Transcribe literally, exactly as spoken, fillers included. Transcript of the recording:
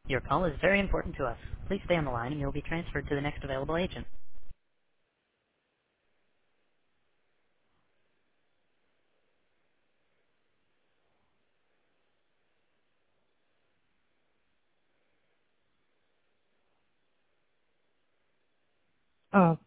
Your call is very important to us. Please stay on the line and you'll be transferred to the next available agent. Uh,